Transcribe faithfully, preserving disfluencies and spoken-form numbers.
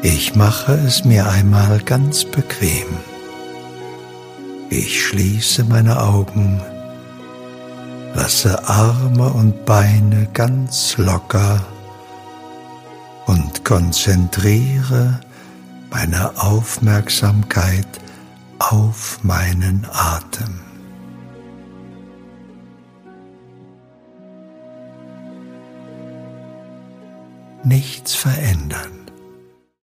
Ich mache es mir einmal ganz bequem. Ich schließe meine Augen, lasse Arme und Beine ganz locker und konzentriere meine Aufmerksamkeit auf meinen Atem. Nichts verändern.